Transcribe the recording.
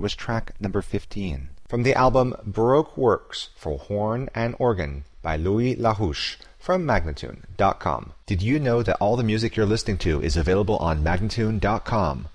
was track number 15. From the album Baroque Works for Horn and Organ by Louis Larouche from Magnatune.com. Did you know that all the music you're listening to is available on Magnatune.com?